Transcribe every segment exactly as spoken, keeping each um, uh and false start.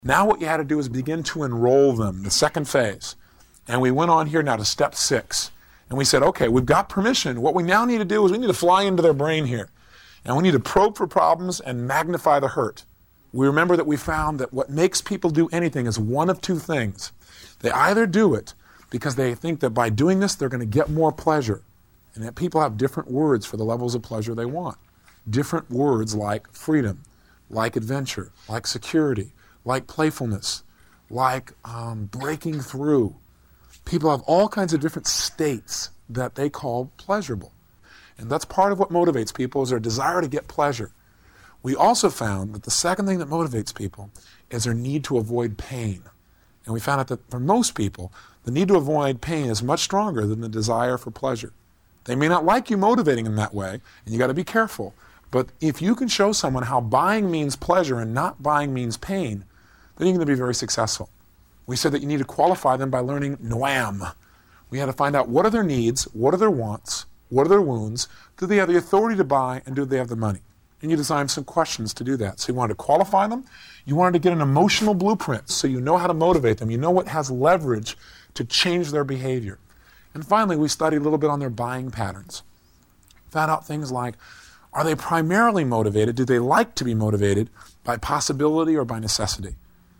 Now what you had to do is begin to enroll them, the second phase. And we went on here now to step six. And we said, okay, we've got permission. What we now need to do is we need to fly into their brain here. And we need to probe for problems and magnify the hurt. We remember that we found that what makes people do anything is one of two things. They either do it because they think that by doing this they're going to get more pleasure. And that people have different words for the levels of pleasure they want. Different words like freedom, like adventure, like security, like playfulness, like um, breaking through. People have all kinds of different states that they call pleasurable. And that's part of what motivates people is their desire to get pleasure. We also found that the second thing that motivates people is their need to avoid pain. And we found out that for most people, the need to avoid pain is much stronger than the desire for pleasure. They may not like you motivating them that way, and you got to be careful. But if you can show someone how buying means pleasure and not buying means pain, then you're going to be very successful. We said that you need to qualify them by learning NWAM. We had to find out what are their needs, what are their wants, what are their wounds, do they have the authority to buy, and do they have the money? And you designed some questions to do that. So you wanted to qualify them. You wanted to get an emotional blueprint so you know how to motivate them. You know what has leverage to change their behavior. And finally, we studied a little bit on their buying patterns. Found out things like, are they primarily motivated? Do they like to be motivated by possibility or by necessity?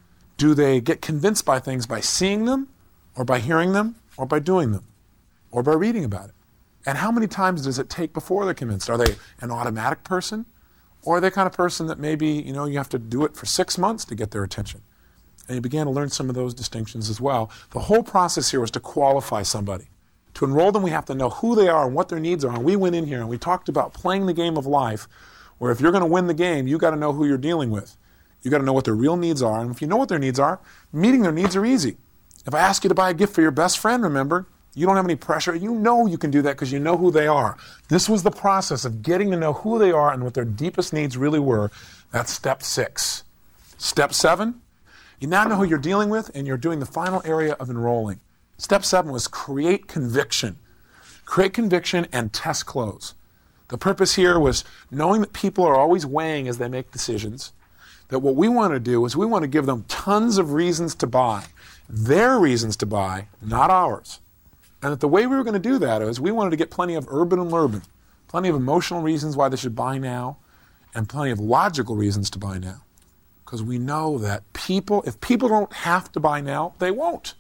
Do they get convinced by things by seeing them, or by hearing them, or by doing them, or by reading about it? And how many times does it take before they're convinced? Are they an automatic person? Or are they the kind of person that maybe, you know, you have to do it for six months to get their attention? And you began to learn some of those distinctions as well. The whole process here was to qualify somebody. To enroll them, we have to know who they are and what their needs are. And we went in here and we talked about playing the game of life, where if you're going to win the game, you got to know who you're dealing with. You got to know what their real needs are. And if you know what their needs are, meeting their needs are easy. If I ask you to buy a gift for your best friend, remember, you don't have any pressure. You know you can do that because you know who they are. This was the process of getting to know who they are and what their deepest needs really were. That's step six. Step seven, you now know who you're dealing with, and you're doing the final area of enrolling. Step seven was create conviction. Create conviction and test close. The purpose here was knowing that people are always weighing as they make decisions, that what we want to do is we want to give them tons of reasons to buy. Their reasons to buy, not ours. And that the way we were going to do that is we wanted to get plenty of urban and lurban, plenty of emotional reasons why they should buy now, and plenty of logical reasons to buy now. Because we know that people, if people don't have to buy now, they won't.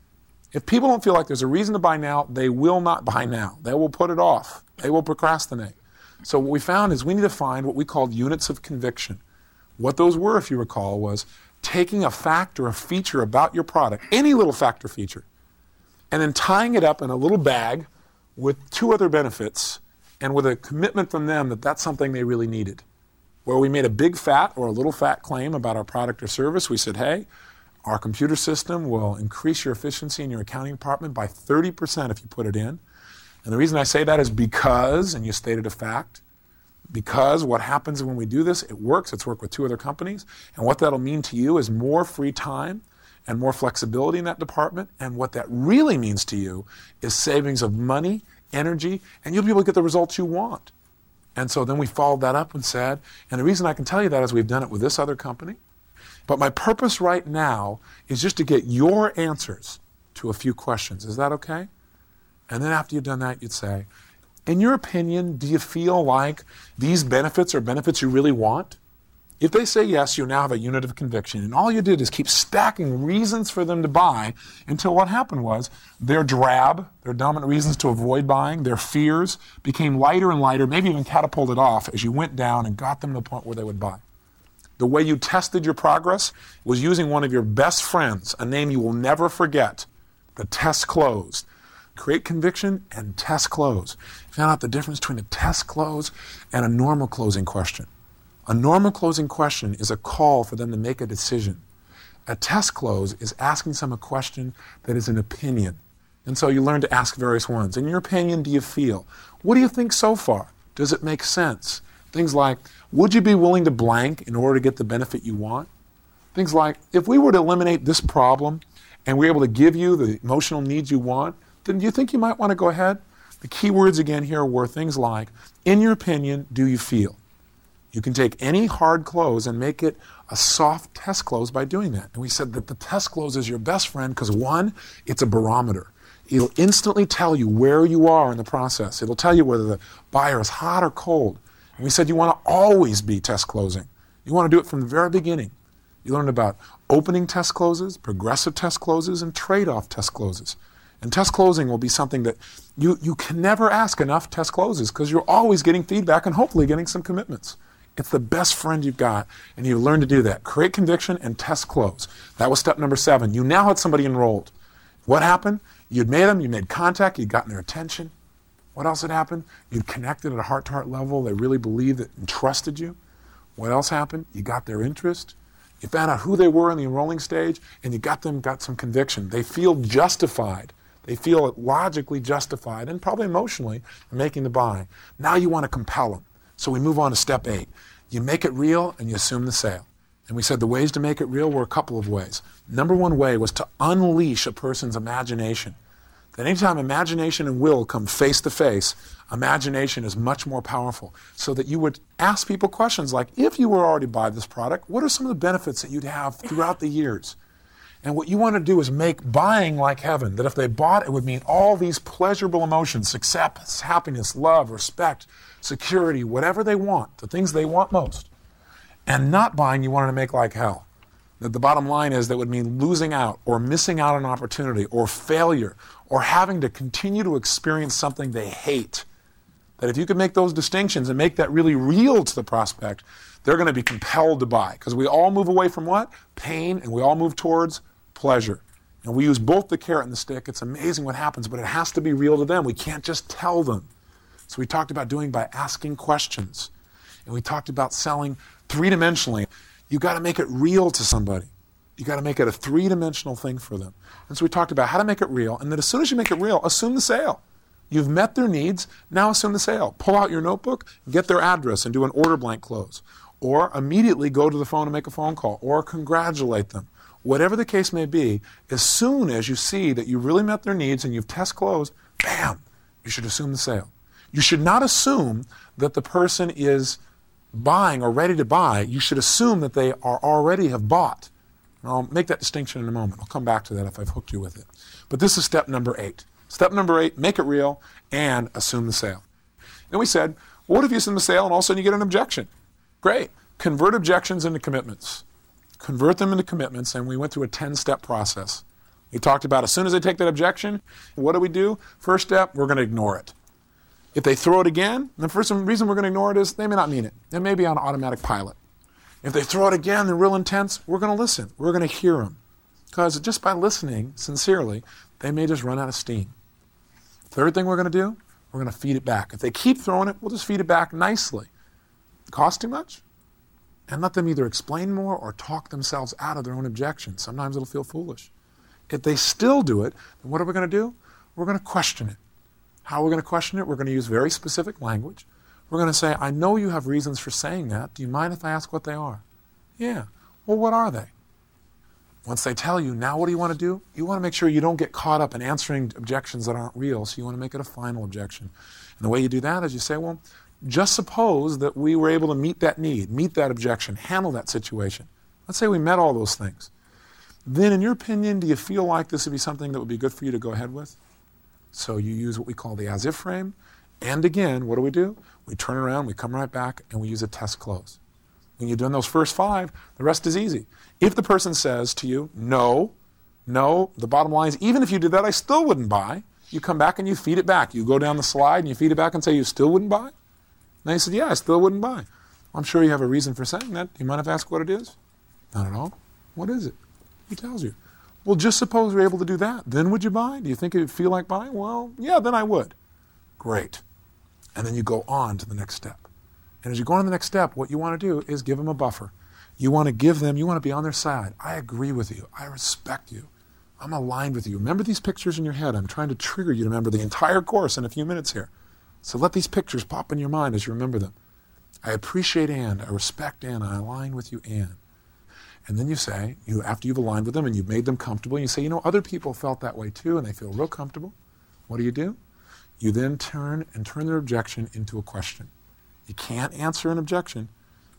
If people don't feel like there's a reason to buy now, they will not buy now. They will put it off. They will procrastinate. So what we found is we need to find what we called units of conviction. What those were, if you recall, was taking a fact or a feature about your product, any little fact or feature, and then tying it up in a little bag with two other benefits and with a commitment from them that that's something they really needed. Where we made a big fat or a little fat claim about our product or service, we said, hey, our computer system will increase your efficiency in your accounting department by thirty percent if you put it in. And the reason I say that is because, and you stated a fact, because what happens when we do this, it works. It's worked with two other companies. And what that'll mean to you is more free time and more flexibility in that department. And what that really means to you is savings of money, energy, and you'll be able to get the results you want. And so then we followed that up and said, and the reason I can tell you that is we've done it with this other company. But my purpose right now is just to get your answers to a few questions. Is that okay? And then after you've done that, you'd say, in your opinion, do you feel like these benefits are benefits you really want? If they say yes, you now have a unit of conviction. And all you did is keep stacking reasons for them to buy until what happened was their drab, their dominant reasons to avoid buying, their fears became lighter and lighter, maybe even catapulted off as you went down and got them to the point where they would buy. The way you tested your progress was using one of your best friends, a name you will never forget, the test closed. Create conviction and test close. Found out the difference between a test close and a normal closing question. A normal closing question is a call for them to make a decision. A test close is asking someone a question that is an opinion. And so you learn to ask various ones. In your opinion, do you feel? What do you think so far? Does it make sense? Things like, would you be willing to blank in order to get the benefit you want? Things like, if we were to eliminate this problem and we're able to give you the emotional needs you want, then do you think you might want to go ahead? The key words again here were things like, in your opinion, do you feel? You can take any hard close and make it a soft test close by doing that. And we said that the test close is your best friend because, one, it's a barometer. It'll instantly tell you where you are in the process. It'll tell you whether the buyer is hot or cold. And we said you want to always be test closing. You want to do it from the very beginning. You learned about opening test closes, progressive test closes, and trade-off test closes. And test closing will be something that you, you can never ask enough test closes because you're always getting feedback and hopefully getting some commitments. It's the best friend you've got, and you learn to do that. Create conviction and test close. That was step number seven. You now had somebody enrolled. What happened? You'd made them, you made contact, you'd gotten their attention. What else had happened? You'd connected at a heart-to-heart level. They really believed it and trusted you. What else happened? You got their interest. You found out who they were in the enrolling stage, and you got them, got some conviction. They feel justified. They feel logically justified and probably emotionally in making the buy. Now you want to compel them. So we move on to step eight. You make it real and you assume the sale. And we said the ways to make it real were a couple of ways. Number one way was to unleash a person's imagination. That anytime imagination and will come face to face, imagination is much more powerful. So that you would ask people questions like, if you were already buy this product, what are some of the benefits that you'd have throughout the years? And what you want to do is make buying like heaven, that if they bought, it would mean all these pleasurable emotions, success, happiness, love, respect, security, whatever they want, the things they want most. And not buying, you wanted to make like hell. That the bottom line is that would mean losing out or missing out on an opportunity or failure or having to continue to experience something they hate. That if you could make those distinctions and make that really real to the prospect, they're going to be compelled to buy. Because we all move away from what? Pain, and we all move towards pleasure. And we use both the carrot and the stick. It's amazing what happens, but it has to be real to them. We can't just tell them. So we talked about doing by asking questions. And we talked about selling three-dimensionally. You got to make it real to somebody. You got to make it a three-dimensional thing for them. And so we talked about how to make it real, and then as soon as you make it real, assume the sale. You've met their needs, now assume the sale. Pull out your notebook, get their address, and do an order blank close. Or immediately go to the phone and make a phone call, or congratulate them. Whatever the case may be, as soon as you see that you really met their needs and you've test closed, bam, you should assume the sale. You should not assume that the person is buying or ready to buy. You should assume that they are already have bought. And I'll make that distinction in a moment. I'll come back to that if I've hooked you with it. But this is step number eight. Step number eight, make it real and assume the sale. Then we said, well, what if you assume the sale and all of a sudden you get an objection? Great. Convert objections into commitments. Convert them into commitments, and we went through a ten-step process. We talked about as soon as they take that objection, what do we do? First step, we're going to ignore it. If they throw it again, the first reason we're going to ignore it is they may not mean it. They may be on automatic pilot. If they throw it again, they're real intense, we're going to listen. We're going to hear them. Because just by listening sincerely, they may just run out of steam. Third thing we're going to do, we're going to feed it back. If they keep throwing it, we'll just feed it back nicely. Cost too much? And let them either explain more or talk themselves out of their own objections. Sometimes it'll feel foolish. If they still do it, then what are we going to do? We're going to question it. How are we going to question it? We're going to use very specific language. We're going to say, I know you have reasons for saying that. Do you mind if I ask what they are? Yeah. Well, what are they? Once they tell you, now what do you want to do? You want to make sure you don't get caught up in answering objections that aren't real, so you want to make it a final objection. And the way you do that is you say, well, just suppose that we were able to meet that need, meet that objection, handle that situation. Let's say we met all those things. Then, in your opinion, do you feel like this would be something that would be good for you to go ahead with? So you use what we call the as-if frame. And again, what do we do? We turn around, we come right back, and we use a test close. When you've done those first five, the rest is easy. If the person says to you, no, no, the bottom line is, even if you did that, I still wouldn't buy. You come back and you feed it back. You go down the slide and you feed it back and say, you still wouldn't buy? And they said, yeah, I still wouldn't buy. Well, I'm sure you have a reason for saying that. Do you mind if I ask what it is? Not at all. What is it? He tells you. Well, just suppose you're able to do that. Then would you buy? Do you think it would feel like buying? Well, yeah, then I would. Great. And then you go on to the next step. And as you go on to the next step, what you want to do is give them a buffer. You want to give them, you want to be on their side. I agree with you. I respect you. I'm aligned with you. Remember these pictures in your head. I'm trying to trigger you to remember the entire course in a few minutes here. So let these pictures pop in your mind as you remember them. I appreciate Ann. I respect Ann. I align with you, Ann. And then you say, you after you've aligned with them and you've made them comfortable, you say, you know, other people felt that way too and they feel real comfortable. What do you do? You then turn and turn their objection into a question. You can't answer an objection.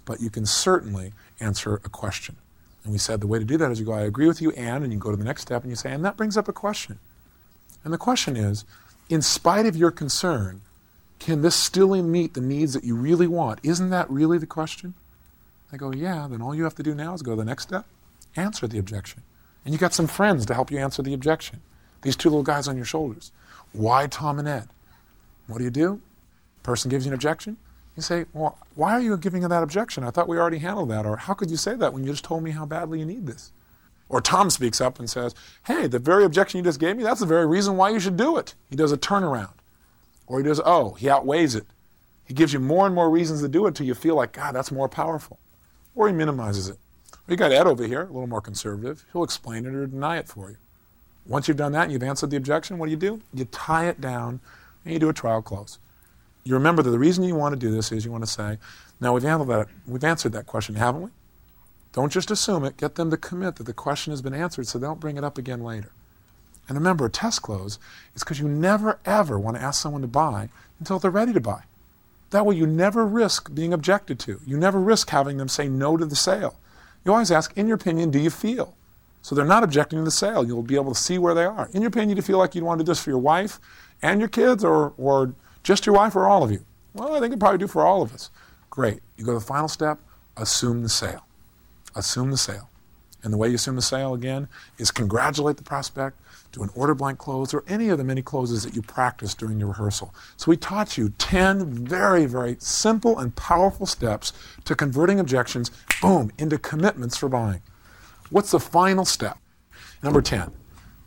but you can certainly answer a question. And we said the way to do that is you go, I agree with you, and, and you go to the next step and you say, and that brings up a question. And the question is, in spite of your concern, can this still meet the needs that you really want? Isn't that really the question? They go, yeah, then all you have to do now is go to the next step, answer the objection. And you got some friends to help you answer the objection. These two little guys on your shoulders. Why Tom and Ed? What do you do? Person gives you an objection. You say, well, why are you giving that objection? I thought we already handled that. Or how could you say that when you just told me how badly you need this? Or Tom speaks up and says, hey, the very objection you just gave me, that's the very reason why you should do it. He does a turnaround. Or he does, oh, he outweighs it. He gives you more and more reasons to do it until you feel like, God, that's more powerful. Or he minimizes it. We got Ed over here, a little more conservative. He'll explain it or deny it for you. Once you've done that and you've answered the objection, what do you do? You tie it down and you do a trial close. You remember that the reason you want to do this is you want to say, now we've handled that, we've answered that question, haven't we? Don't just assume it. Get them to commit that the question has been answered so they don't bring it up again later. And remember, a test close is because you never, ever want to ask someone to buy until they're ready to buy. That way you never risk being objected to. You never risk having them say no to the sale. You always ask, in your opinion, do you feel? So they're not objecting to the sale. You'll be able to see where they are. In your opinion, do you feel like you'd want to do this for your wife and your kids, or, or just your wife, or all of you? Well, I think it'd probably do for all of us. Great. You go to the final step, assume the sale. Assume the sale. And the way you assume the sale, again, is congratulate the prospect, do an order blank close, or any of the many closes that you practice during your rehearsal. So we taught you ten very, very simple and powerful steps to converting objections, boom, into commitments for buying. What's the final step? Number ten.